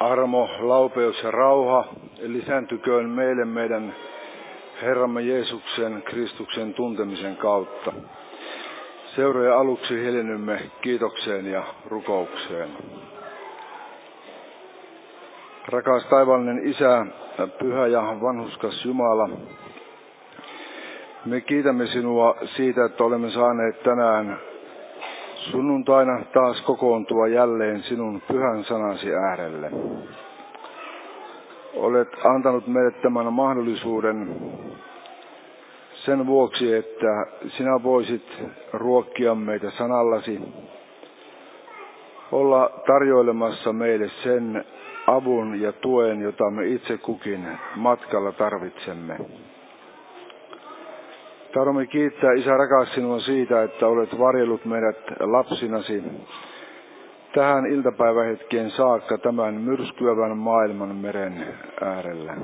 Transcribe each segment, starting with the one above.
Armo, laupeus ja rauha lisääntyköön meille meidän Herramme Jeesuksen Kristuksen tuntemisen kautta. Seuroja aluksi hiljennymme kiitokseen ja rukoukseen. Rakas taivaallinen Isä, pyhä ja vanhurskas Jumala, me kiitämme sinua siitä, että olemme saaneet tänään sunnuntaina taas kokoontua jälleen sinun pyhän sanasi äärelle. Olet antanut meille tämän mahdollisuuden sen vuoksi, että sinä voisit ruokkia meitä sanallasi, olla tarjoilemassa meille sen avun ja tuen, jota me itse kukin matkalla tarvitsemme. Tahdomme kiittää, Isä rakas, sinua siitä, että olet varjellut meidät lapsinasi tähän iltapäivähetkeen saakka tämän myrskyävän maailman meren äärellä.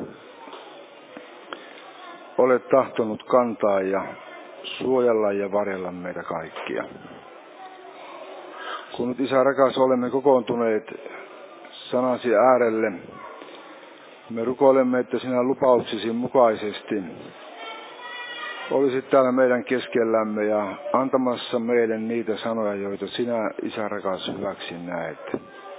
Olet tahtonut kantaa ja suojella ja varjella meitä kaikkia. Kun nyt, Isä rakas, olemme kokoontuneet sanasi äärelle, me rukoilemme, että sinä lupauksesi mukaisesti olisit täällä meidän keskellämme ja antamassa meille niitä sanoja, joita sinä, Isä rakas, hyväksi näet.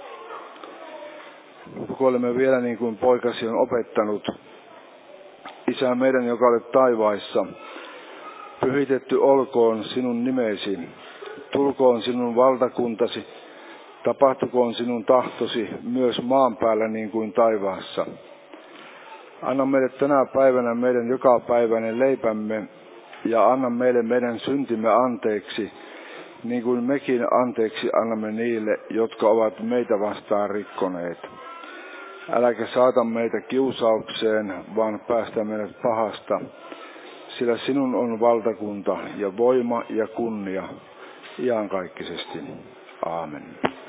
Rukoilemme vielä niin kuin poikasi on opettanut. Isä meidän, joka olet taivaissa, pyhitetty olkoon sinun nimesi, tulkoon sinun valtakuntasi, tapahtukoon sinun tahtosi myös maan päällä niin kuin taivaassa. Anna meille tänä päivänä meidän jokapäiväinen leipämme ja anna meille meidän syntimme anteeksi, niin kuin mekin anteeksi annamme niille, jotka ovat meitä vastaan rikkoneet. Äläkä saata meitä kiusaukseen, vaan päästä meidät pahasta, sillä sinun on valtakunta ja voima ja kunnia iankaikkisesti. Aamen.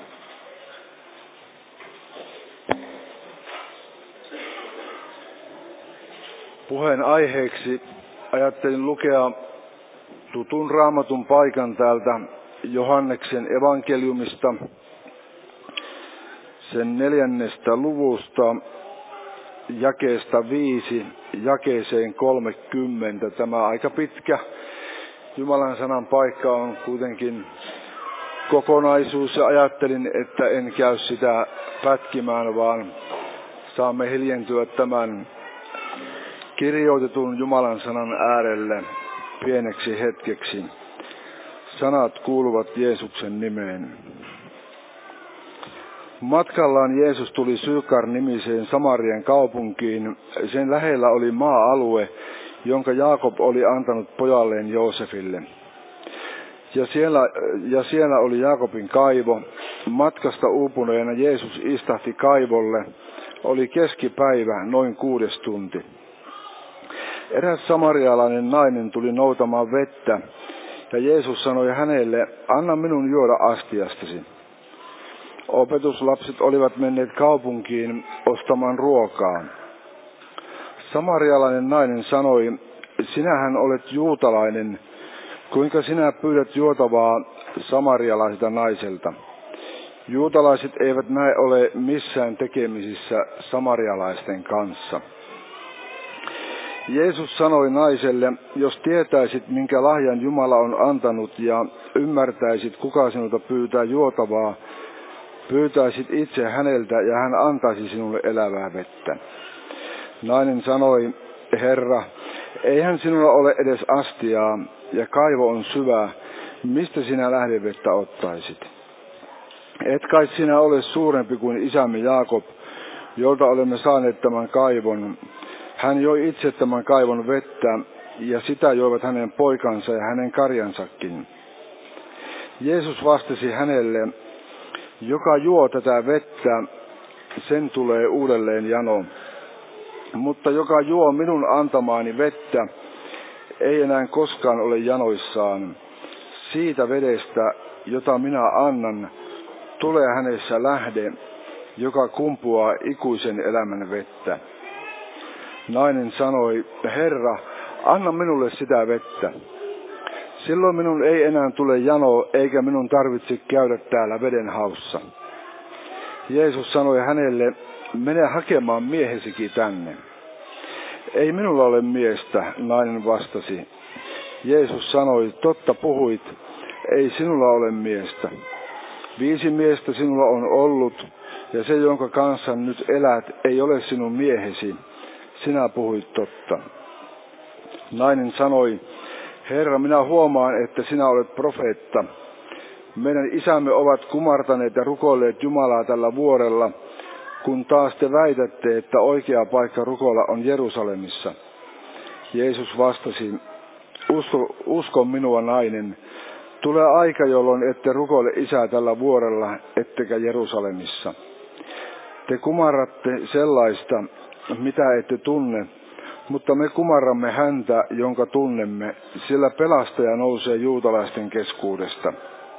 Puheen aiheeksi ajattelin lukea tutun raamatun paikan täältä Johanneksen evankeliumista, sen 4. luvusta, jakeesta 5, jakeeseen 30. Tämä aika pitkä Jumalan sanan paikka on kuitenkin kokonaisuus ja ajattelin, että en käy sitä pätkimään, vaan saamme hiljentyä tämän kirjoitetun Jumalan sanan äärelle pieneksi hetkeksi. Sanat kuuluvat Jeesuksen nimeen. Matkallaan Jeesus tuli Sykar-nimiseen Samarian kaupunkiin. Sen lähellä oli maa-alue, jonka Jaakob oli antanut pojalleen Joosefille. Ja siellä oli Jaakobin kaivo. Matkasta uupuneena Jeesus istahti kaivolle. Oli keskipäivä, noin 6. tunti. Eräs samarialainen nainen tuli noutamaan vettä, ja Jeesus sanoi hänelle, anna minun juoda astiastasi. Opetuslapset olivat menneet kaupunkiin ostamaan ruokaa. Samarialainen nainen sanoi, sinähän olet juutalainen, kuinka sinä pyydät juotavaa samarialaiselta naiselta? Juutalaiset eivät näin ole missään tekemisissä samarialaisten kanssa. Jeesus sanoi naiselle, jos tietäisit, minkä lahjan Jumala on antanut ja ymmärtäisit, kuka sinulta pyytää juotavaa, pyytäisit itse häneltä ja hän antaisi sinulle elävää vettä. Nainen sanoi, Herra, eihän sinulla ole edes astiaa ja kaivo on syvä, mistä sinä lähdevettä ottaisit? Et kai sinä ole suurempi kuin isämme Jaakob, jolta olemme saaneet tämän kaivon. Hän joi itse tämän kaivon vettä, ja sitä joivat hänen poikansa ja hänen karjansakin. Jeesus vastasi hänelle, joka juo tätä vettä, sen tulee uudelleen jano. Mutta joka juo minun antamaani vettä, ei enää koskaan ole janoissaan. Siitä vedestä, jota minä annan, tulee hänessä lähde, joka kumpuaa ikuisen elämän vettä. Nainen sanoi, Herra, anna minulle sitä vettä. Silloin minun ei enää tule jano, eikä minun tarvitse käydä täällä veden haussa. Jeesus sanoi hänelle, mene hakemaan miehesikin tänne. Ei minulla ole miestä, nainen vastasi. Jeesus sanoi, totta puhuit, ei sinulla ole miestä. 5 miestä sinulla on ollut, ja se, jonka kanssa nyt elät, ei ole sinun miehesi. Sinä puhuit totta. Nainen sanoi, Herra, minä huomaan, että sinä olet profeetta. Meidän isämme ovat kumartaneet ja rukoilleet Jumalaa tällä vuorella, kun taas te väitätte, että oikea paikka rukoilla on Jerusalemissa. Jeesus vastasi, usko minua, nainen. Tulee aika, jolloin ette rukoile Isää tällä vuorella, ettekä Jerusalemissa. Te kumarratte sellaista, mitä ette tunne, mutta me kumarramme häntä, jonka tunnemme, sillä pelastaja nousee juutalaisten keskuudesta.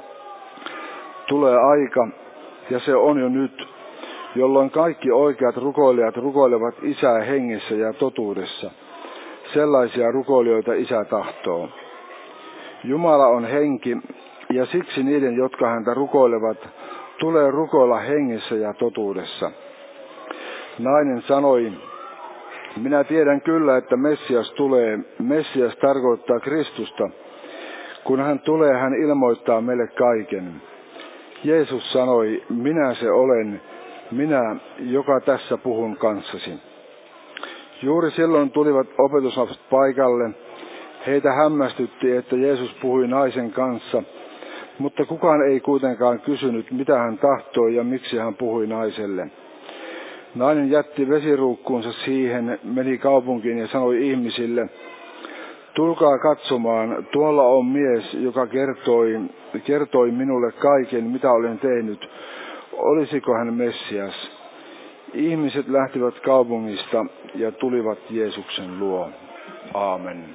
Tulee aika, ja se on jo nyt, jolloin kaikki oikeat rukoilijat rukoilevat Isää hengessä ja totuudessa. Sellaisia rukoilijoita Isä tahtoo. Jumala on henki, ja siksi niiden, jotka häntä rukoilevat, tulee rukoilla hengessä ja totuudessa. Nainen sanoi, minä tiedän kyllä, että Messias tulee. Messias tarkoittaa Kristusta. Kun hän tulee, hän ilmoittaa meille kaiken. Jeesus sanoi, minä se olen, minä, joka tässä puhun kanssasi. Juuri silloin tulivat opetuslapset paikalle. Heitä hämmästytti, että Jeesus puhui naisen kanssa, mutta kukaan ei kuitenkaan kysynyt, mitä hän tahtoi ja miksi hän puhui naiselle. Nainen jätti vesiruukkuunsa siihen, meni kaupunkiin ja sanoi ihmisille, tulkaa katsomaan, tuolla on mies, joka kertoi minulle kaiken, mitä olen tehnyt. Olisiko hän Messias? Ihmiset lähtivät kaupungista ja tulivat Jeesuksen luo. Aamen.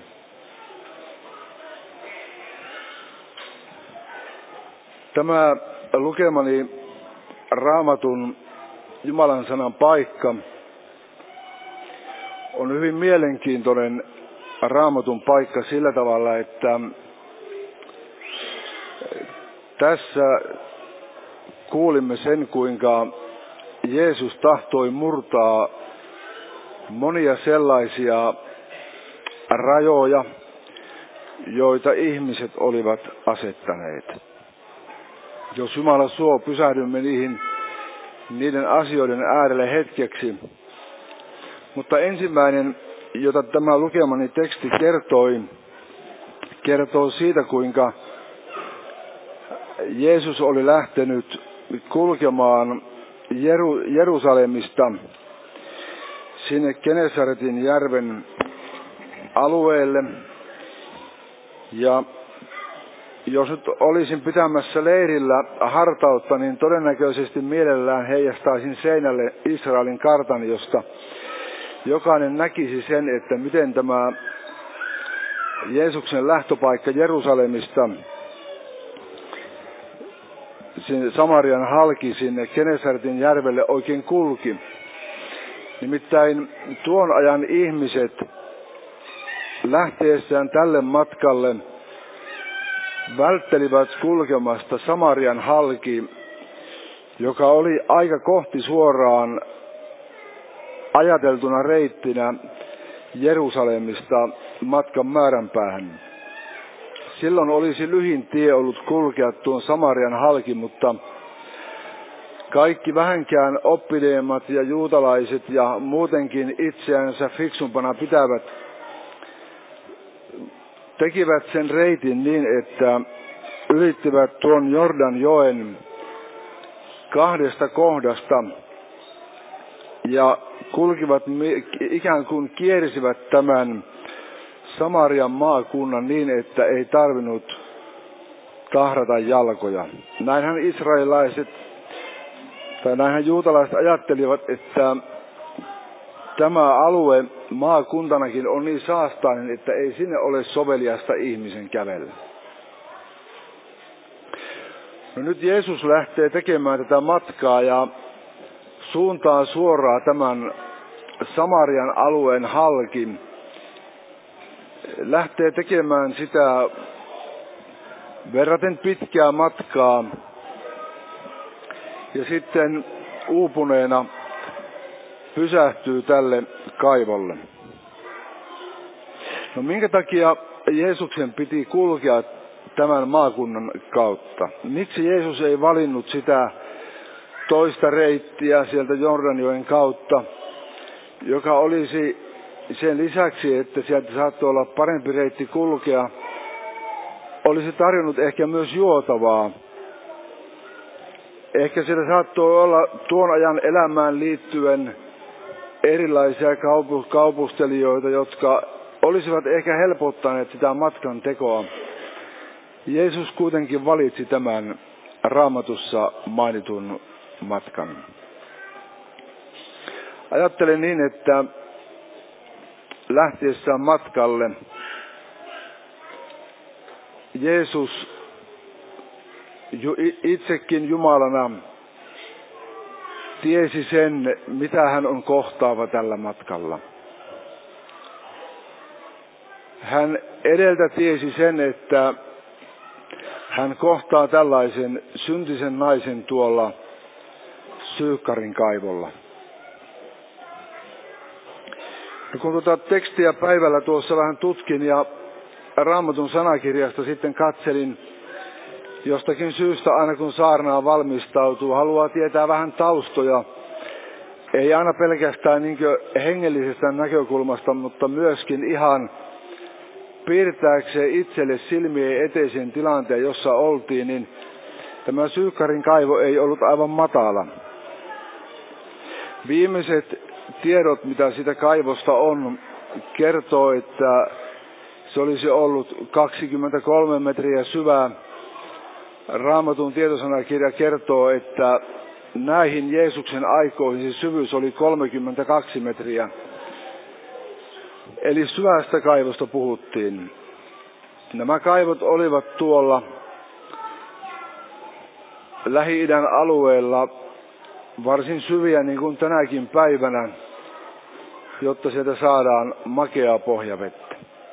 Tämä lukemani Raamatun Jumalan sanan paikka on hyvin mielenkiintoinen Raamatun paikka sillä tavalla, että tässä kuulimme sen, kuinka Jeesus tahtoi murtaa monia sellaisia rajoja, joita ihmiset olivat asettaneet. Jos Jumala suo, pysähdymme niiden asioiden äärelle hetkeksi. Mutta ensimmäinen, jota tämä lukemani teksti kertoo siitä, kuinka Jeesus oli lähtenyt kulkemaan Jerusalemista sinne Genesaretin järven alueelle. Ja jos nyt olisin pitämässä leirillä hartautta, niin todennäköisesti mielellään heijastaisin seinälle Israelin kartan, josta jokainen näkisi sen, että miten tämä Jeesuksen lähtöpaikka Jerusalemista, sinne Samarian halki sinne Genesaretin järvelle oikein kulki. Nimittäin tuon ajan ihmiset lähteessään tälle matkalle välttelivät kulkemasta Samarian halki, joka oli aika kohti suoraan ajateltuna reittinä Jerusalemista matkan määränpäähän. Silloin olisi lyhin tie ollut kulkea tuon Samarian halki, mutta kaikki vähänkään oppineemmat ja juutalaiset ja muutenkin itseänsä fiksumpana pitävät tekivät sen reitin niin, että ylittivät tuon Jordanjoen 2 kohdasta ja kulkivat, ikään kuin kiersivät tämän Samarian maakunnan niin, että ei tarvinnut tahrata jalkoja. Näinhän israelilaiset tai näinhän juutalaiset ajattelivat, että tämä alue maakuntanakin on niin saastainen, että ei sinne ole soveliasta ihmisen kävellä. No nyt Jeesus lähtee tekemään tätä matkaa ja suuntaa suoraan tämän Samarian alueen halki. Lähtee tekemään sitä verraten pitkää matkaa ja sitten uupuneena pysähtyy tälle kaivolle. No minkä takia Jeesuksen piti kulkea tämän maakunnan kautta? Miksi Jeesus ei valinnut sitä toista reittiä sieltä Jordanjoen kautta, joka olisi sen lisäksi, että sieltä saattoi olla parempi reitti kulkea, olisi tarjonnut ehkä myös juotavaa. Ehkä siellä saattoi olla tuon ajan elämään liittyen erilaisia kaupustelijoita, jotka olisivat ehkä helpottaneet sitä matkan tekoa. Jeesus kuitenkin valitsi tämän Raamatussa mainitun matkan. Ajattelen niin, että lähtiessään matkalle Jeesus itsekin Jumalana tiesi sen, mitä hän on kohtaava tällä matkalla. Hän edeltä tiesi sen, että hän kohtaa tällaisen syntisen naisen tuolla Syykkarin kaivolla. Ja kun tuota tekstiä päivällä tuossa vähän tutkin ja Raamatun sanakirjasta sitten katselin, jostakin syystä aina kun saarnaa valmistautuu, haluaa tietää vähän taustoja. Ei aina pelkästään niin hengellisestä näkökulmasta, mutta myöskin ihan piirtääkseen itselle silmien eteisen tilanteen, jossa oltiin, niin tämä Syykkarin kaivo ei ollut aivan matala. Viimeiset tiedot, mitä siitä kaivosta on, kertoo, että se olisi ollut 23 metriä syvää. Raamatun tietosanakirja kertoo, että näihin Jeesuksen aikoihin se syvyys oli 32 metriä. Eli syvästä kaivosta puhuttiin. Nämä kaivot olivat tuolla Lähi-idän alueella varsin syviä niin kuin tänäkin päivänä, jotta sieltä saadaan makeaa pohjavettä.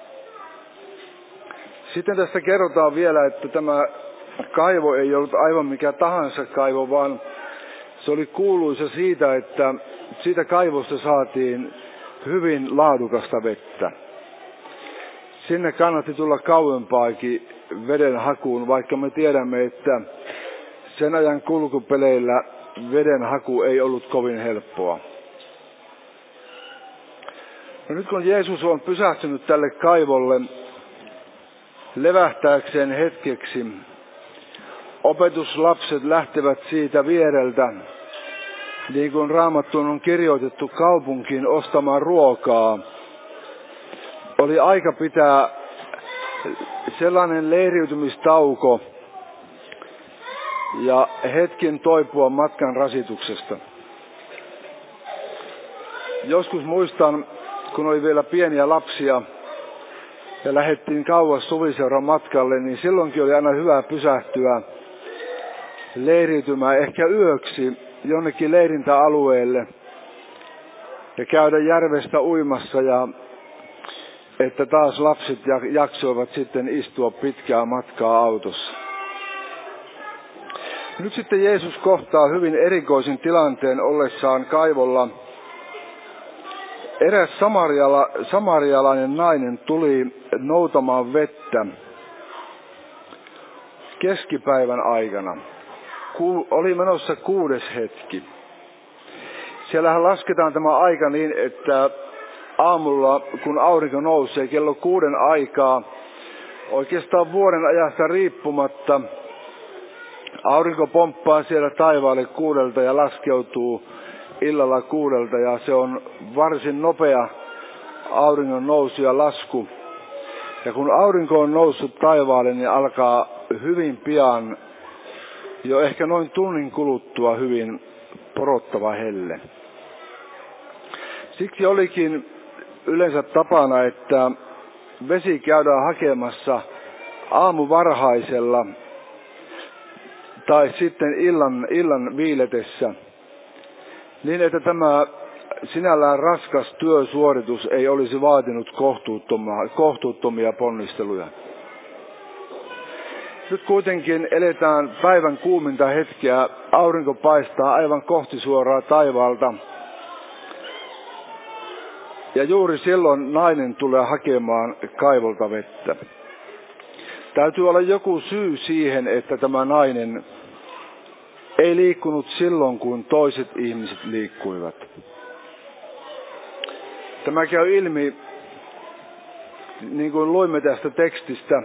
Sitten tästä kerrotaan vielä, että tämä kaivo ei ollut aivan mikä tahansa kaivo, vaan se oli kuuluisa siitä, että siitä kaivosta saatiin hyvin laadukasta vettä. Sinne kannatti tulla kauempaakin veden hakuun, vaikka me tiedämme, että sen ajan kulkupeleillä veden haku ei ollut kovin helppoa. No nyt kun Jeesus on pysähtynyt tälle kaivolle levähtääkseen hetkeksi, opetuslapset lähtevät siitä viereltä, niin kuin Raamattuun on kirjoitettu, kaupunkiin ostamaan ruokaa. Oli aika pitää sellainen leiriytymistauko ja hetken toipua matkan rasituksesta. Joskus muistan, kun oli vielä pieniä lapsia ja lähdettiin kauas suviseuran matkalle, niin silloinkin oli aina hyvä pysähtyä leiriytymään ehkä yöksi jonnekin leirintäalueelle ja käydä järvestä uimassa, ja että taas lapset jaksoivat sitten istua pitkää matkaa autossa. Nyt sitten Jeesus kohtaa hyvin erikoisen tilanteen ollessaan kaivolla. Eräs samarialainen nainen tuli noutamaan vettä keskipäivän aikana. Oli menossa 6. hetki. Siellähän lasketaan tämä aika niin, että aamulla, kun aurinko nousee kello 6 aikaa, oikeastaan vuoden ajasta riippumatta, aurinko pomppaa siellä taivaalle 6 ja laskeutuu illalla 6, ja se on varsin nopea auringon nousu ja lasku. Ja kun aurinko on noussut taivaalle, niin alkaa hyvin pian, jo ehkä noin tunnin kuluttua, hyvin porottava helle. Siksi olikin yleensä tapana, että vesi käydään hakemassa aamuvarhaisella tai sitten illan viiletessä, niin että tämä sinällään raskas työsuoritus ei olisi vaatinut kohtuuttomia ponnisteluja. Nyt kuitenkin eletään päivän kuuminta hetkeä, aurinko paistaa aivan kohti suoraa taivaalta. Ja juuri silloin nainen tulee hakemaan kaivolta vettä. Täytyy olla joku syy siihen, että tämä nainen ei liikkunut silloin, kun toiset ihmiset liikkuivat. Tämä käy ilmi, niin kuin luimme tästä tekstistä,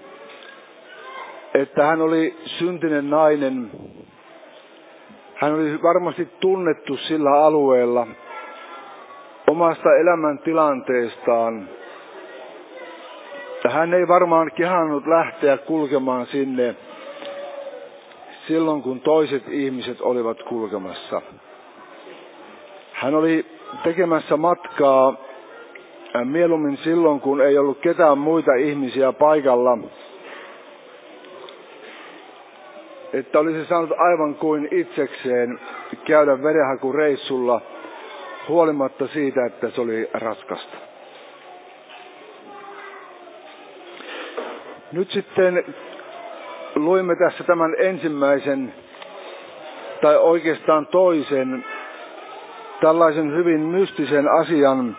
että hän oli syntinen nainen. Hän oli varmasti tunnettu sillä alueella omasta elämäntilanteestaan. Hän ei varmaan kehannut lähteä kulkemaan sinne silloin, kun toiset ihmiset olivat kulkemassa. Hän oli tekemässä matkaa mieluummin silloin, kun ei ollut ketään muita ihmisiä paikalla, että olisi saanut aivan kuin itsekseen käydä vedenhakureissulla huolimatta siitä, että se oli raskasta. Nyt sitten luimme tässä tämän ensimmäisen, tai oikeastaan toisen, tällaisen hyvin mystisen asian.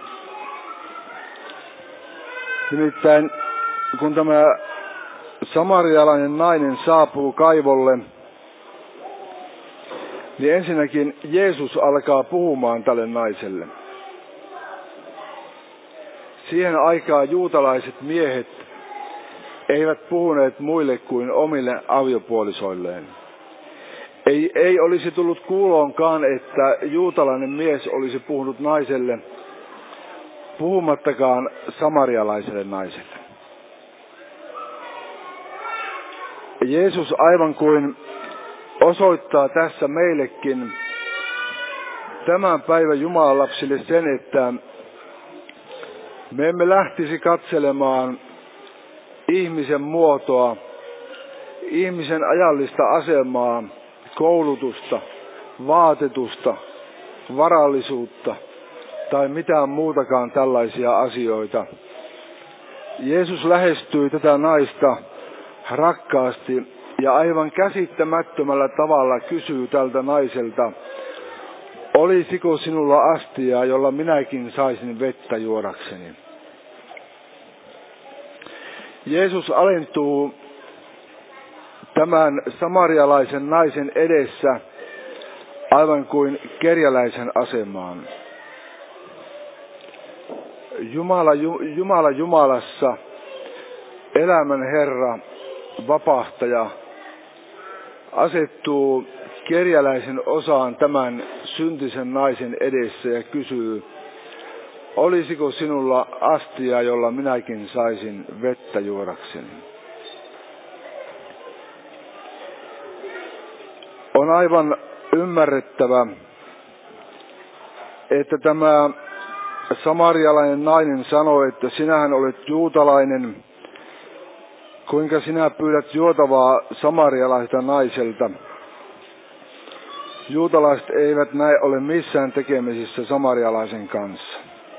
Nimittäin kun tämä samarialainen nainen saapuu kaivolle, niin ensinnäkin Jeesus alkaa puhumaan tälle naiselle. Siihen aikaan juutalaiset miehet eivät puhuneet muille kuin omille aviopuolisoilleen. Ei olisi tullut kuuloonkaan, että juutalainen mies olisi puhunut naiselle, puhumattakaan samarialaiselle naiselle. Jeesus aivan kuin osoittaa tässä meillekin tämän päivän Jumalan lapsille sen, että me emme lähtisi katselemaan ihmisen muotoa, ihmisen ajallista asemaa, koulutusta, vaatetusta, varallisuutta tai mitään muutakaan tällaisia asioita. Jeesus lähestyi tätä naista rakkaasti ja aivan käsittämättömällä tavalla kysyy tältä naiselta, olisiko sinulla astia, jolla minäkin saisin vettä juodakseni? Jeesus alentuu tämän samarialaisen naisen edessä aivan kerjäläisen asemaan. Jumala Jumalassa, elämän Herra, vapahtaja, asettuu kerjäläisen osaan tämän syntisen naisen edessä ja kysyy, olisiko sinulla astia, jolla minäkin saisin vettä juodakseni? On aivan ymmärrettävä, että tämä samarialainen nainen sanoi, että sinähän olet juutalainen, kuinka sinä pyydät juotavaa samarialaiselta naiselta. Juutalaiset eivät näin ole missään tekemisissä samarialaisen kanssa.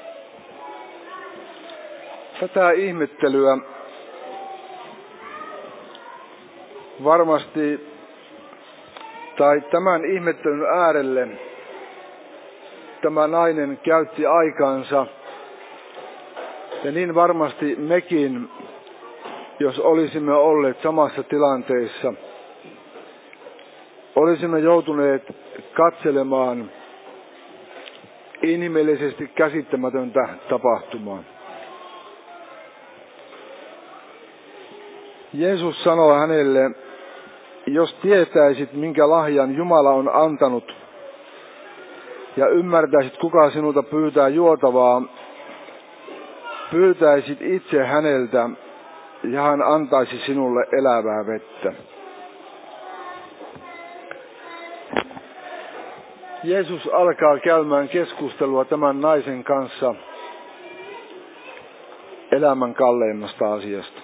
Tätä ihmettelyä varmasti, tai tämän ihmettelyn äärelle tämä nainen käytti aikansa. Ja niin varmasti mekin, jos olisimme olleet samassa tilanteessa, olisimme joutuneet katselemaan inhimillisesti käsittämätöntä tapahtumaa. Jeesus sanoi hänelle, jos tietäisit, minkä lahjan Jumala on antanut, ja ymmärtäisit, kuka sinulta pyytää juotavaa, pyytäisit itse häneltä, ja hän antaisi sinulle elävää vettä. Jeesus alkaa käymään keskustelua tämän naisen kanssa elämän kalleimmasta asiasta.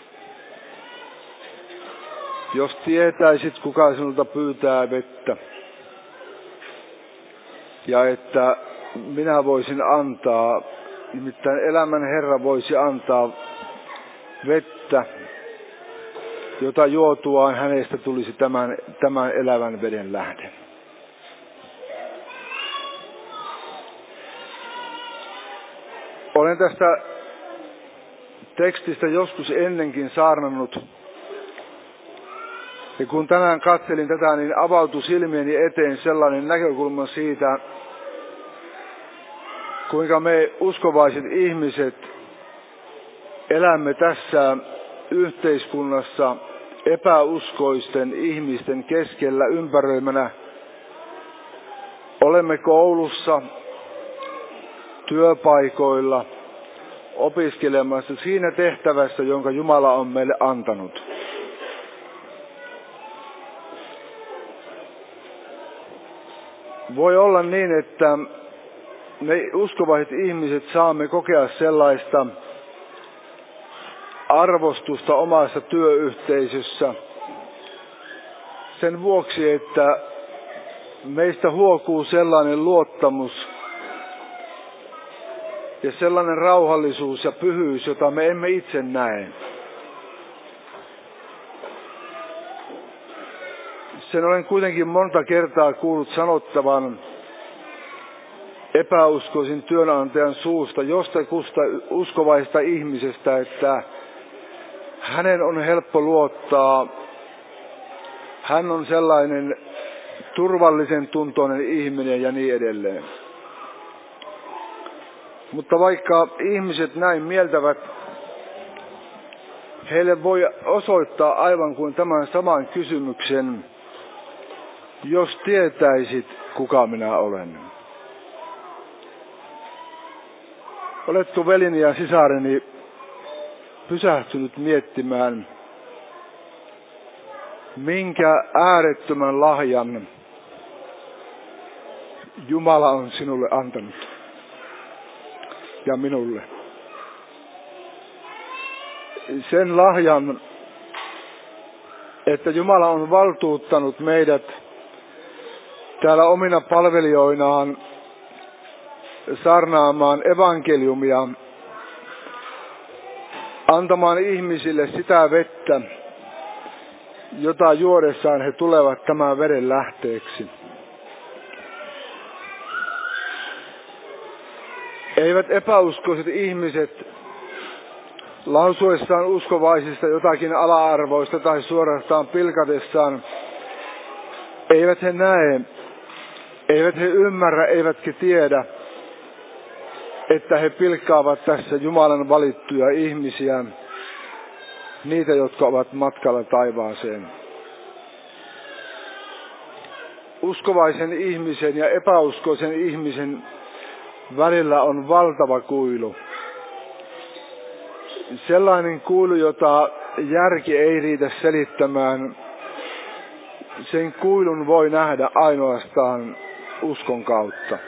Jos tietäisit, kuka sinulta pyytää vettä, ja että minä voisin antaa, nimittäin elämän Herra voisi antaa vettä, jota juotuaan hänestä tulisi tämän elävän veden lähde. Olen tästä tekstistä joskus ennenkin saarnannut. Ja kun tänään katselin tätä, niin avautui silmieni eteen sellainen näkökulma siitä, kuinka me uskovaiset ihmiset elämme tässä yhteiskunnassa epäuskoisten ihmisten keskellä ympäröimänä. Olemme koulussa, työpaikoilla, opiskelemassa siinä tehtävässä, jonka Jumala on meille antanut. Voi olla niin, että me uskovaiset ihmiset saamme kokea sellaista arvostusta omassa työyhteisössä sen vuoksi, että meistä huokuu sellainen luottamus ja sellainen rauhallisuus ja pyhyys, jota me emme itse näe. Sen olen kuitenkin monta kertaa kuullut sanottavan epäuskoisin työnantajan suusta jostakusta uskovaista ihmisestä, että hänen on helppo luottaa. Hän on sellainen turvallisen tuntoinen ihminen ja niin edelleen. Mutta vaikka ihmiset näin mieltävät, heille voi osoittaa aivan kuin tämän saman kysymyksen, jos tietäisit, kuka minä olen. Oletko veljeni ja sisareni pysähtynyt miettimään, minkä äärettömän lahjan Jumala on sinulle antanut ja minulle? Sen lahjan, että Jumala on valtuuttanut meidät täällä omina palvelijoinaan saarnaamaan evankeliumia, antamaan ihmisille sitä vettä, jota juodessaan he tulevat tämän veden lähteeksi. Eivät epäuskoiset ihmiset lausuessaan uskovaisista jotakin ala-arvoista tai suorastaan pilkatessaan, eivät he näe, eivät he ymmärrä, eivätkä tiedä, että he pilkkaavat tässä Jumalan valittuja ihmisiä, niitä, jotka ovat matkalla taivaaseen. Uskovaisen ihmisen ja epäuskoisen ihmisen välillä on valtava kuilu. Sellainen kuilu, jota järki ei riitä selittämään. Sen kuilun voi nähdä ainoastaan uskon kautta.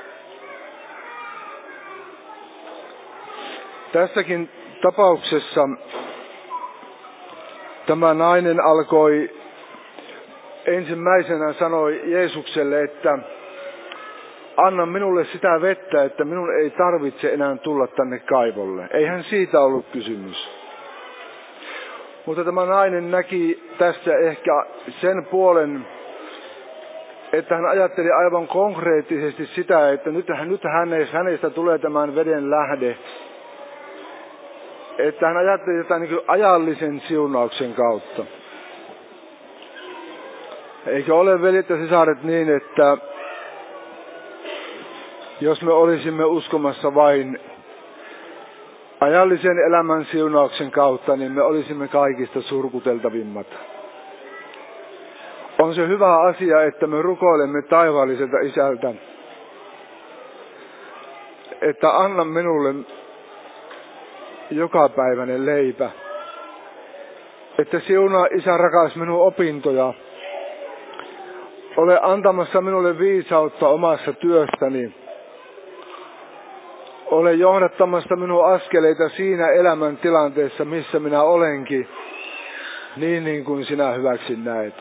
Tässäkin tapauksessa tämä nainen alkoi ensimmäisenä sanoi Jeesukselle, että anna minulle sitä vettä, että minun ei tarvitse enää tulla tänne kaivolle. Eihän siitä ollut kysymys. Mutta tämä nainen näki tässä ehkä sen puolen, että hän ajatteli aivan konkreettisesti sitä, että nyt hänestä tulee tämän veden lähde. Että hän ajatteli tätä niin kuin ajallisen siunauksen kautta. Eikö ole, veljet ja sisaret, niin, että jos me olisimme uskomassa vain ajallisen elämän siunauksen kautta, niin me olisimme kaikista surkuteltavimmat. On se hyvä asia, että me rukoilemme taivaalliselta Isältä, että anna minulle jokapäiväinen leipä. Että siunaa, Isä rakas, minun opintoja. Ole antamassa minulle viisautta omassa työstäni. Ole johdattamassa minun askeleita siinä elämän tilanteessa, missä minä olenkin, niin kuin sinä hyväksi näet.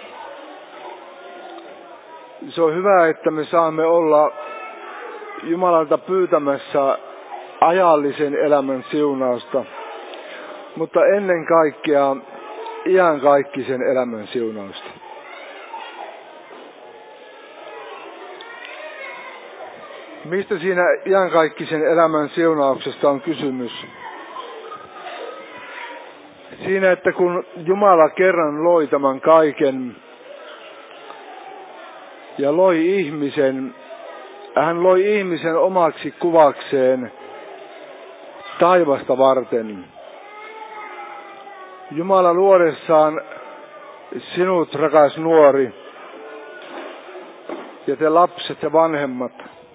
Se on hyvä, että me saamme olla Jumalalta pyytämässä ajallisen elämän siunausta, mutta ennen kaikkea iankaikkisen elämän siunausta. Mistä siinä iankaikkisen elämän siunauksesta on kysymys? Siinä, että kun Jumala kerran loi tämän kaiken ja loi ihmisen, hän loi ihmisen omaksi kuvakseen taivasta varten. Jumala luodessaan sinut, rakas nuori, ja te lapset ja vanhemmat.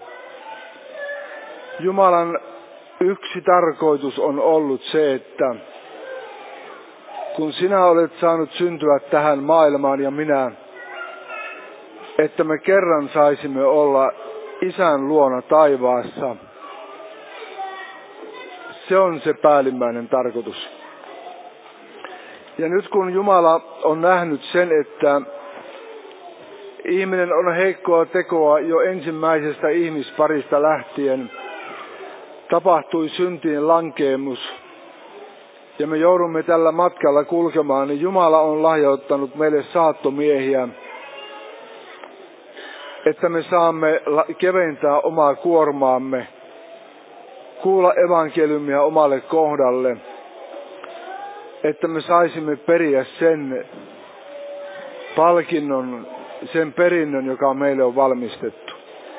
Jumalan yksi tarkoitus on ollut se, että kun sinä olet saanut syntyä tähän maailmaan ja minä, että me kerran saisimme olla Isän luona taivaassa. Se on se päällimmäinen tarkoitus. Ja nyt kun Jumala on nähnyt sen, että ihminen on heikkoa tekoa jo ensimmäisestä ihmisparista lähtien, tapahtui syntiin lankeemus, ja me joudumme tällä matkalla kulkemaan, niin Jumala on lahjoittanut meille saattomiehiä, että me saamme keventää omaa kuormaamme, kuulla evankeliumia omalle kohdalle, että me saisimme periä sen palkinnon, sen perinnön, joka meille on valmistettu.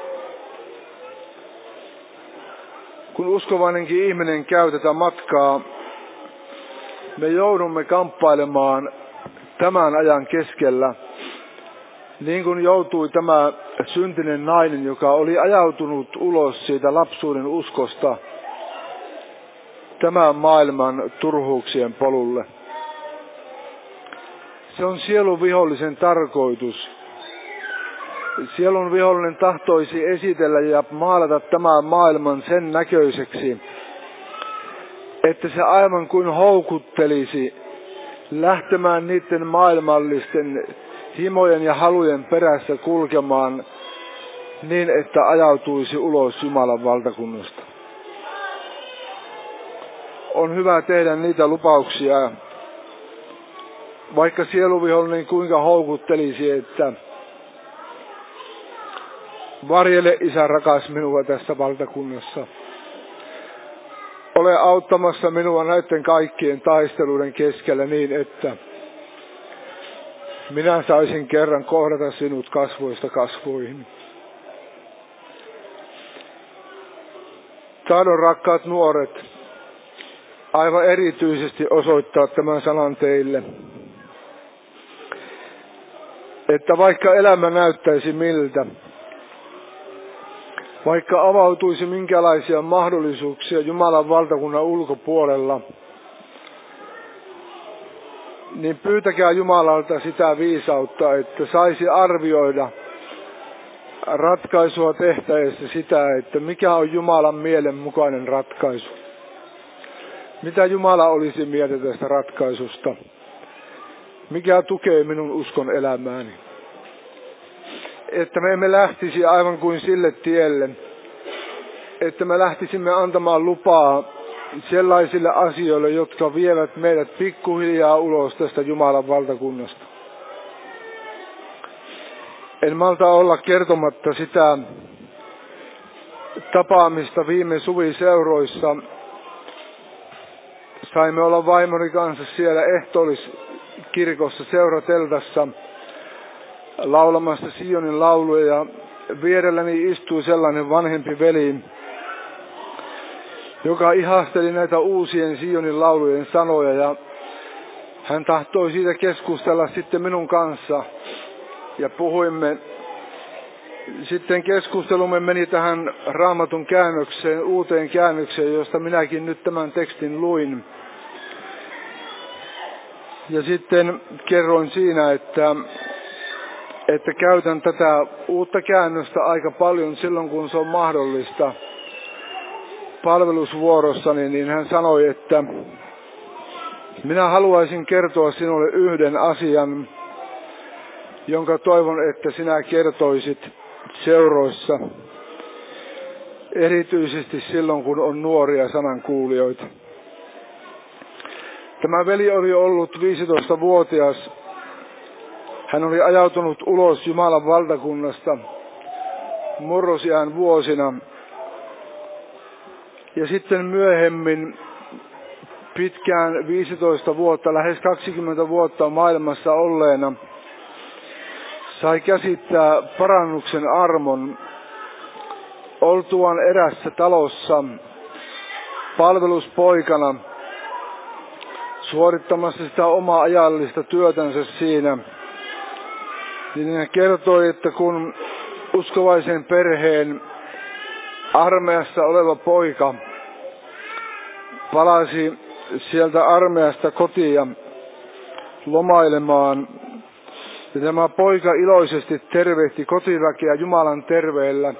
Kun uskovainenkin ihminen käy tätä matkaa, me joudumme kamppailemaan tämän ajan keskellä, niin kuin joutui tämä syntinen nainen, joka oli ajautunut ulos siitä lapsuuden uskosta tämän maailman turhuuksien polulle. Se on sielun vihollisen tarkoitus. Sielun vihollinen tahtoisi esitellä ja maalata tämän maailman sen näköiseksi, että se aivan kuin houkuttelisi lähtemään niiden maailmallisten himojen ja halujen perässä kulkemaan niin, että ajautuisi ulos Jumalan valtakunnasta. On hyvä tehdä niitä lupauksia, vaikka sieluvihollinen kuinka houkuttelisi, että varjele, Isä rakas, minua tässä valtakunnassa. Ole auttamassa minua näiden kaikkien taisteluiden keskellä niin, että minä saisin kerran kohdata sinut kasvoista kasvoihin. Tahdon, rakkaat nuoret, aivan erityisesti osoittaa tämän sanan teille, että vaikka elämä näyttäisi miltä, vaikka avautuisi minkälaisia mahdollisuuksia Jumalan valtakunnan ulkopuolella, niin pyytäkää Jumalalta sitä viisautta, että saisi arvioida ratkaisua tehtäessä sitä, että mikä on Jumalan mielen mukainen ratkaisu. Mitä Jumala olisi mieltä tästä ratkaisusta? Mikä tukee minun uskon elämääni? Että me emme lähtisi aivan kuin sille tielle, että me lähtisimme antamaan lupaa sellaisille asioille, jotka vievät meidät pikkuhiljaa ulos tästä Jumalan valtakunnasta. En malta olla kertomatta sitä tapaamista viime suviseuroissa. Saimme olla vaimoni kanssa siellä ehtoolliskirkossa seurateltassa laulamassa Sionin lauluja, ja vierelläni istui sellainen vanhempi veli, joka ihasteli näitä uusien Sionin laulujen sanoja, ja hän tahtoi siitä keskustella sitten minun kanssa ja puhuimme. Sitten keskustelumme meni tähän Raamatun käännökseen, uuteen käännökseen, josta minäkin nyt tämän tekstin luin. Ja sitten kerroin siinä, että käytän tätä uutta käännöstä aika paljon silloin, kun se on mahdollista palvelusvuorossani, niin hän sanoi, että minä haluaisin kertoa sinulle yhden asian, jonka toivon, että sinä kertoisit seuroissa, erityisesti silloin, kun on nuoria sanankuulijoita. Tämä veli oli ollut 15-vuotias. Hän oli ajautunut ulos Jumalan valtakunnasta murrosiän vuosina Ja sitten myöhemmin pitkään 15 vuotta, lähes 20 vuotta maailmassa olleena, sai käsittää parannuksen armon oltuaan erässä talossa palveluspoikana suorittamassa sitä omaa ajallista työtänsä siinä. Niin hän kertoi, että kun uskovaisen perheen armeijassa oleva poika palasi sieltä armeijasta kotiin lomailemaan, ja tämä poika iloisesti tervehti kotiväkeä Jumalan terveellä,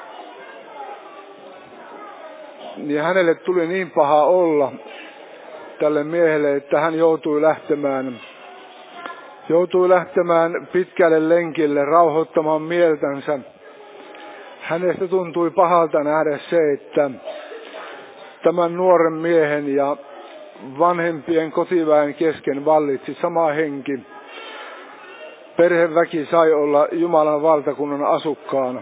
niin hänelle tuli niin paha olla tälle miehelle, että hän joutui lähtemään pitkälle lenkille rauhoittamaan mieltänsä. Hänestä tuntui pahalta nähdä se, että tämän nuoren miehen ja vanhempien kotiväen kesken vallitsi sama henki. Perheväki sai olla Jumalan valtakunnan asukkaana.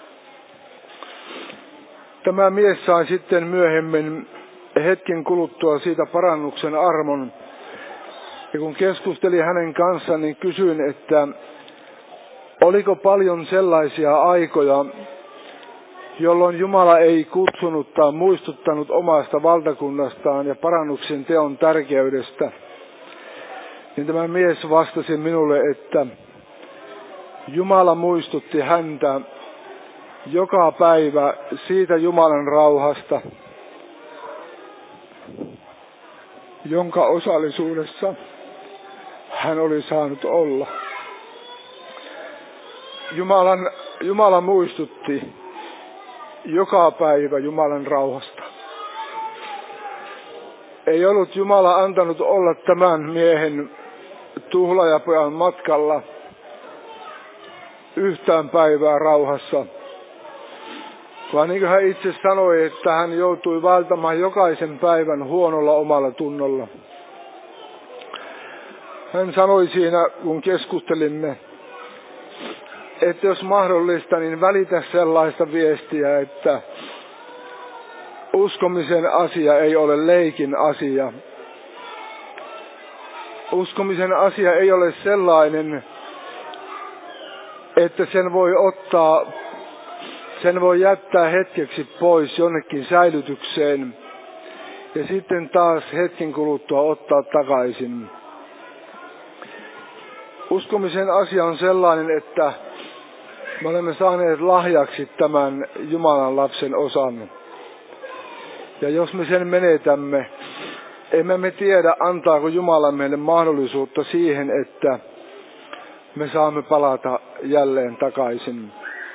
Tämä mies sai sitten myöhemmin hetken kuluttua siitä parannuksen armon. Ja kun keskustelin hänen kanssaan, niin kysyin, että oliko paljon sellaisia aikoja, jolloin Jumala ei kutsunut tai muistuttanut omasta valtakunnastaan ja parannuksen teon tärkeydestä. Niin tämä mies vastasi minulle, että Jumala muistutti häntä joka päivä siitä Jumalan rauhasta, jonka osallisuudessa hän oli saanut olla. Jumala muistutti joka päivä Jumalan rauhasta. Ei ollut Jumala antanut olla tämän miehen tuhlaajapojan matkalla yhtään päivää rauhassa, vaan niin kuin hän itse sanoi, että hän joutui vaeltamaan jokaisen päivän huonolla omalla tunnolla. Hän sanoi siinä, kun keskustelimme, että jos mahdollista, niin välitä sellaista viestiä, että uskomisen asia ei ole leikin asia. Uskomisen asia ei ole sellainen, että sen voi jättää hetkeksi pois jonnekin säilytykseen ja sitten taas hetken kuluttua ottaa takaisin. Uskomisen asia on sellainen, että me olemme saaneet lahjaksi tämän Jumalan lapsen osan. Ja jos me sen menetämme, emme me tiedä, antaako Jumala meille mahdollisuutta siihen, että me saamme palata jälleen takaisin.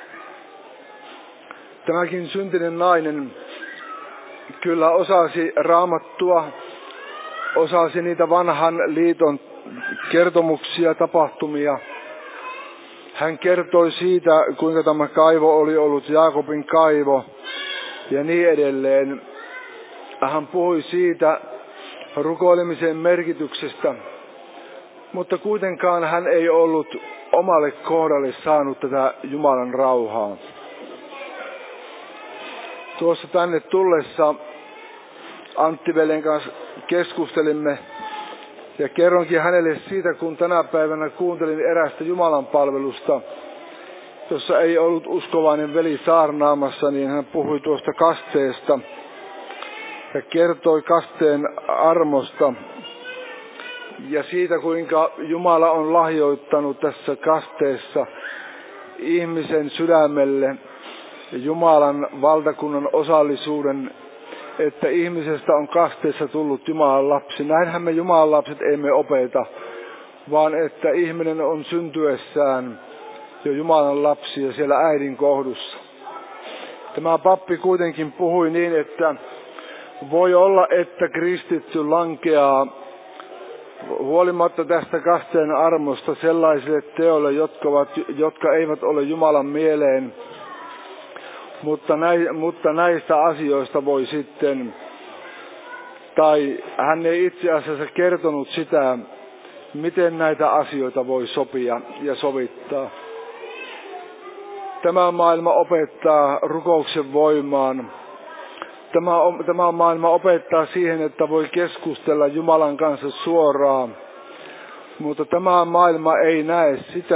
Tämäkin syntinen nainen kyllä osasi Raamattua, osasi niitä vanhan liiton kertomuksia, tapahtumia. Hän kertoi siitä, kuinka tämä kaivo oli ollut Jaakobin kaivo ja niin edelleen. Hän puhui siitä rukoilemisen merkityksestä, mutta kuitenkaan hän ei ollut omalle kohdalle saanut tätä Jumalan rauhaa. Tuossa tänne tullessa Antti Velen kanssa keskustelimme ja kerronkin hänelle siitä, kun tänä päivänä kuuntelin erästä Jumalan palvelusta, jossa ei ollut uskovainen veli saarnaamassa, niin hän puhui tuosta kasteesta ja kertoi kasteen armosta ja siitä, kuinka Jumala on lahjoittanut tässä kasteessa ihmisen sydämelle Jumalan valtakunnan osallisuuden, että ihmisestä on kasteessa tullut Jumalan lapsi. Näinhän me Jumalan lapset emme opeta, vaan että ihminen on syntyessään jo Jumalan lapsi ja siellä äidin kohdussa. Tämä pappi kuitenkin puhui niin, että voi olla, että kristitty lankeaa huolimatta tästä kasteen armosta sellaisille teoille, jotka eivät ole Jumalan mieleen, mutta näistä asioista voi sitten, tai hän ei itse asiassa kertonut sitä, miten näitä asioita voi sopia ja sovittaa. Tämä maailma opettaa rukouksen voimaan, Tämä maailma opettaa siihen, että voi keskustella Jumalan kanssa suoraan, mutta tämä maailma ei näe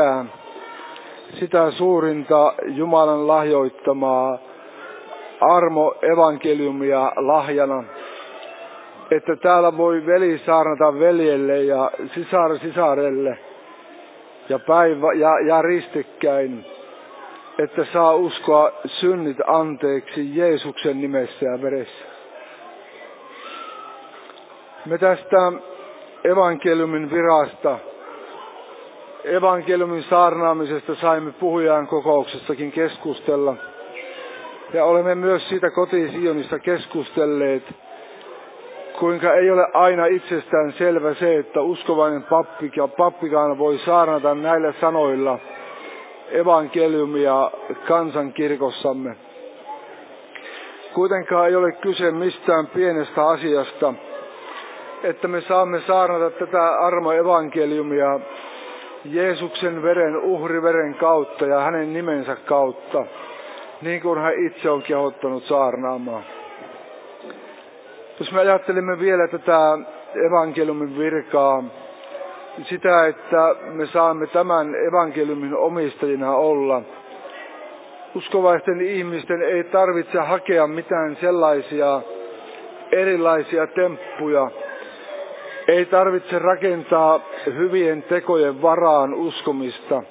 sitä suurinta Jumalan lahjoittamaa armo-evankeliumia lahjana, että täällä voi veli saarnata veljelle ja sisar sisarelle ja ristikkäin, että saa uskoa synnit anteeksi Jeesuksen nimessä ja veressä. Me tästä evankeliumin virasta, evankeliumin saarnaamisesta saimme puhujan kokouksessakin keskustella. Ja olemme myös siitä koti-Sionissa keskustelleet, kuinka ei ole aina itsestään selvä se, että uskovainen pappikaan voi saarnata näillä sanoilla evankeliumia kansankirkossamme. Kuitenkaan ei ole kyse mistään pienestä asiasta, että me saamme saarnata tätä armo-evankeliumia Jeesuksen uhriveren kautta ja hänen nimensä kautta, niin kuin hän itse on kehottanut saarnaamaan. Jos me ajattelimme vielä tätä evankeliumin virkaa, sitä, että me saamme tämän evankeliumin omistajina olla. Uskovaisten ihmisten ei tarvitse hakea mitään sellaisia erilaisia temppuja. Ei tarvitse rakentaa hyvien tekojen varaan uskomista.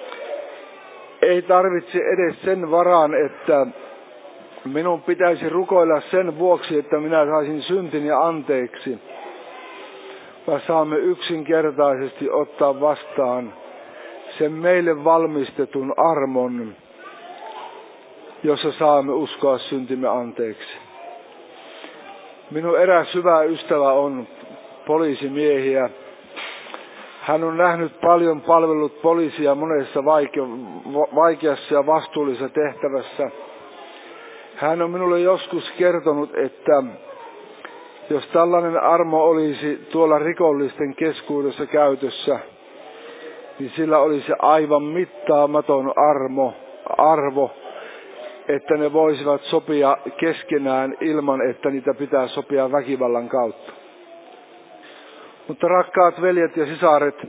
Ei tarvitse edes sen varaan, että minun pitäisi rukoilla sen vuoksi, että minä saisin syntini anteeksi. Vaan saamme yksinkertaisesti ottaa vastaan sen meille valmistetun armon, jossa saamme uskoa syntimme anteeksi. Minun eräs hyvä ystävä on poliisimiehiä. Hän on nähnyt paljon, palvellut poliisia monessa vaikeassa ja vastuullisessa tehtävässä. Hän on minulle joskus kertonut, että jos tällainen armo olisi tuolla rikollisten keskuudessa käytössä, niin sillä olisi aivan mittaamaton arvo, että ne voisivat sopia keskenään ilman, että niitä pitää sopia väkivallan kautta. Mutta rakkaat veljet ja sisaret,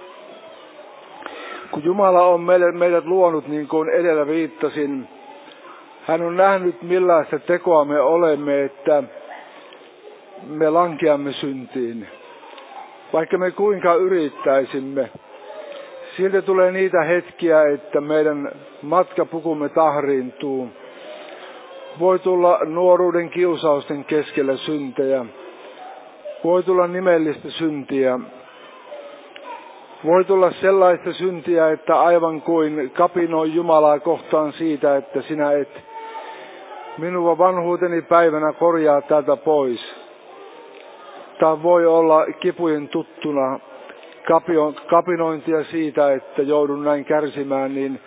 kun Jumala on meidät luonut, niin kuin edellä viittasin, hän on nähnyt millaista tekoa me olemme, että me lankeamme syntiin. Vaikka me kuinka yrittäisimme, silti tulee niitä hetkiä, että meidän matkapukumme tahriintuu. Voi tulla nuoruuden kiusausten keskellä syntejä. Voi tulla nimellistä syntiä. Voi tulla sellaista syntiä, että aivan kuin kapinoi Jumalaa kohtaan siitä, että sinä et minua vanhuuteni päivänä korjaa täältä pois. Tai voi olla kipujen tuttuna kapinointia siitä, että joudun näin kärsimään, niin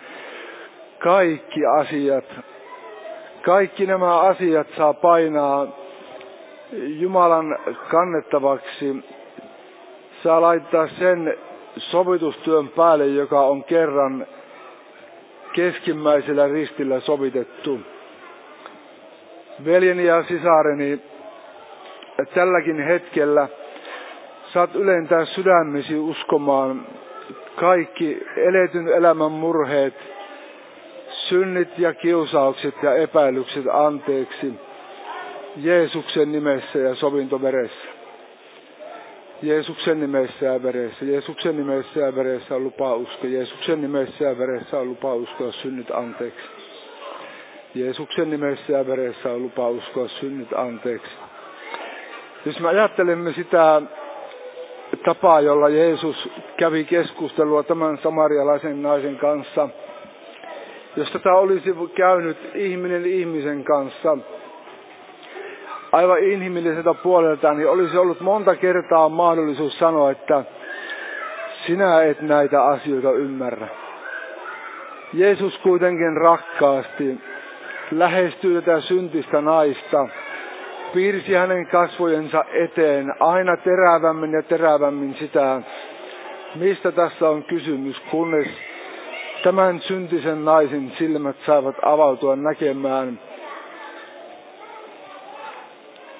kaikki nämä asiat saa painaa Jumalan kannettavaksi. Saa laittaa sen sovitustyön päälle, joka on kerran keskimmäisellä ristillä sovitettu. Veljeni ja sisareni, tälläkin hetkellä saat ylentää sydämesi uskomaan kaikki eletyn elämän murheet, synnit ja kiusaukset ja epäilykset anteeksi Jeesuksen nimessä ja sovintoveressä. Jeesuksen nimessä ja veressä. Jeesuksen nimessä ja veressä on lupa uskoa. Jeesuksen nimessä ja veressä on lupa uskoa synnit anteeksi. Jeesuksen nimessä ja veressä on lupa uskoa synnit anteeksi. Jos me ajattelemme sitä tapaa, jolla Jeesus kävi keskustelua tämän samarialaisen naisen kanssa, jos tätä olisi käynyt ihminen ihmisen kanssa, aivan inhimilliseltä puolelta, niin olisi ollut monta kertaa mahdollisuus sanoa, että sinä et näitä asioita ymmärrä. Jeesus kuitenkin rakkaasti lähestyi tätä syntistä naista, piirsi hänen kasvojensa eteen aina terävämmin ja terävämmin sitä, mistä tässä on kysymys, kunnes tämän syntisen naisen silmät saivat avautua näkemään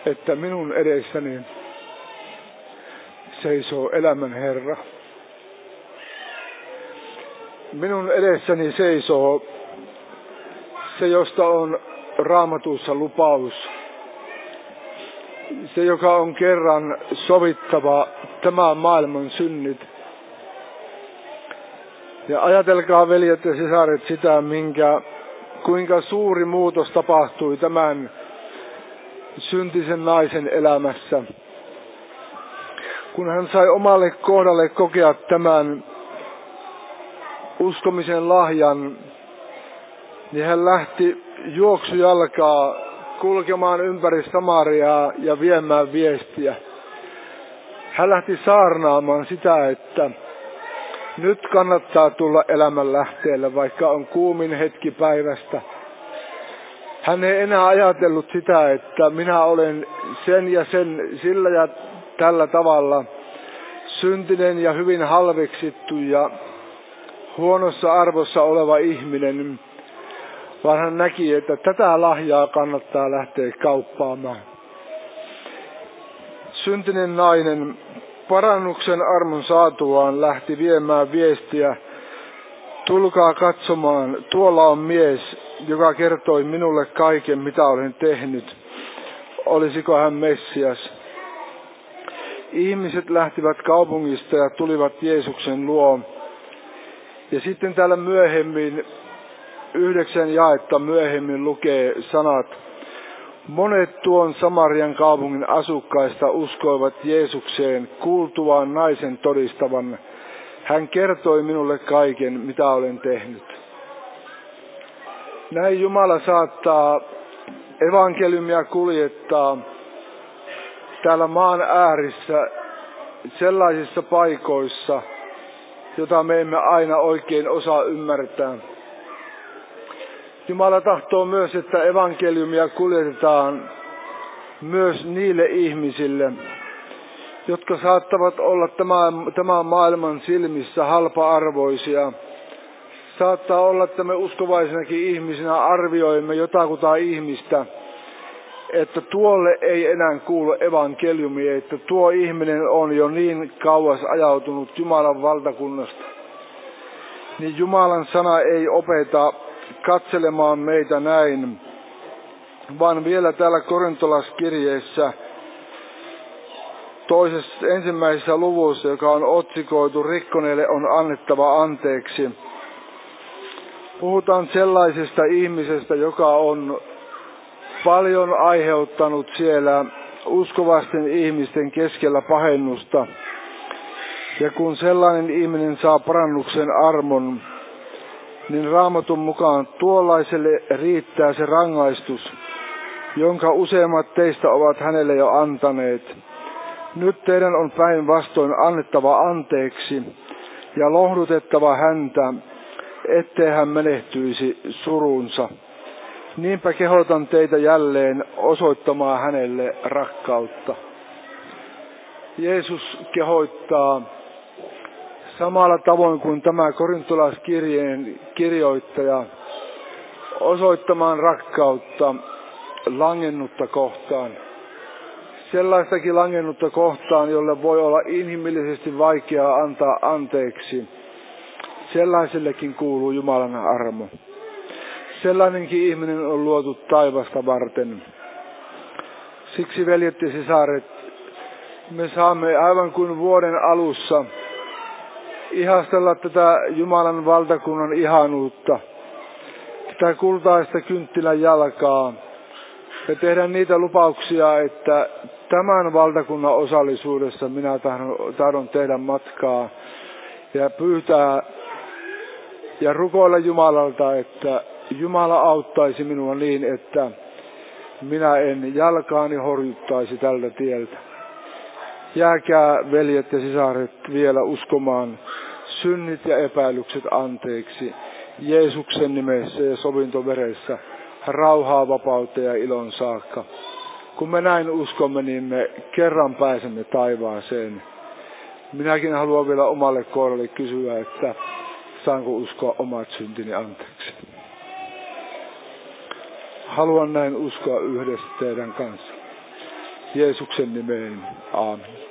että minun edessäni seisoo elämän Herra. Minun edessäni seisoo se, josta on Raamatussa lupaus. Se, joka on kerran sovittava tämän maailman synnit. Ja ajatelkaa, veljet ja sisaret, sitä, kuinka suuri muutos tapahtui tämän syntisen naisen elämässä. Kun hän sai omalle kohdalle kokea tämän uskomisen lahjan, niin hän lähti juoksujalkaa kulkemaan ympäri Samariaa ja viemään viestiä. Hän lähti saarnaamaan sitä, että nyt kannattaa tulla elämän lähteelle, vaikka on kuumin hetki päivästä. Hän ei enää ajatellut sitä, että minä olen sen ja sen sillä ja tällä tavalla syntinen ja hyvin halveksittu ja huonossa arvossa oleva ihminen, vaan hän näki, että tätä lahjaa kannattaa lähteä kauppaamaan. Syntinen nainen parannuksen armon saatuaan lähti viemään viestiä: tulkaa katsomaan, tuolla on mies, joka kertoi minulle kaiken, mitä olen tehnyt. Olisiko hän Messias? Ihmiset lähtivät kaupungista ja tulivat Jeesuksen luo. Ja sitten täällä myöhemmin, 9 jaetta myöhemmin lukee sanat: monet tuon Samarian kaupungin asukkaista uskoivat Jeesukseen kuultuaan naisen todistavan: hän kertoi minulle kaiken, mitä olen tehnyt. Näin Jumala saattaa evankeliumia kuljettaa täällä maan äärissä sellaisissa paikoissa, jota me emme aina oikein osaa ymmärtää. Jumala tahtoo myös, että evankeliumia kuljetetaan myös niille ihmisille, jotka saattavat olla tämän maailman silmissä halpa-arvoisia. Saattaa olla, että me uskovaisinakin ihmisinä arvioimme jotakuta ihmistä, että tuolle ei enää kuulu evankeliumi, että tuo ihminen on jo niin kauas ajautunut Jumalan valtakunnasta. Niin Jumalan sana ei opeta katselemaan meitä näin, vaan vielä täällä korintolaskirjeessä 1. luvussa, joka on otsikoitu rikkoneille on annettava anteeksi. Puhutaan sellaisesta ihmisestä, joka on paljon aiheuttanut siellä uskovasten ihmisten keskellä pahennusta. Ja kun sellainen ihminen saa parannuksen armon, niin Raamatun mukaan tuollaiselle riittää se rangaistus, jonka useimmat teistä ovat hänelle jo antaneet. Nyt teidän on päinvastoin annettava anteeksi ja lohdutettava häntä, ettei hän menehtyisi surunsa. Niinpä kehotan teitä jälleen osoittamaan hänelle rakkautta. Jeesus kehottaa samalla tavoin kuin tämä korintolaiskirjeen kirjoittaja osoittamaan rakkautta langennutta kohtaan. Sellaistakin langennutta kohtaan, jolle voi olla inhimillisesti vaikeaa antaa anteeksi. Sellaisellekin kuuluu Jumalan armo. Sellainenkin ihminen on luotu taivasta varten. Siksi, veljet ja sisaret, me saamme aivan kuin vuoden alussa ihastella tätä Jumalan valtakunnan ihanuutta, tätä kultaista kynttilän jalkaa, ja tehdä niitä lupauksia, että tämän valtakunnan osallisuudessa minä tahdon tehdä matkaa ja pyytää ja rukoilla Jumalalta, että Jumala auttaisi minua niin, että minä en jalkaani horjuttaisi tältä tieltä. Jääkää, veljet ja sisaret, vielä uskomaan synnit ja epäilykset anteeksi Jeesuksen nimessä ja sovintoveressä, rauhaa, vapautta ja ilon saakka. Kun me näin uskomme, niin me kerran pääsemme taivaaseen. Minäkin haluan vielä omalle kohdalle kysyä, että saanko uskoa omat syntini anteeksi. Haluan näin uskoa yhdessä teidän kanssa. Jeesuksen nimeen. Aamen.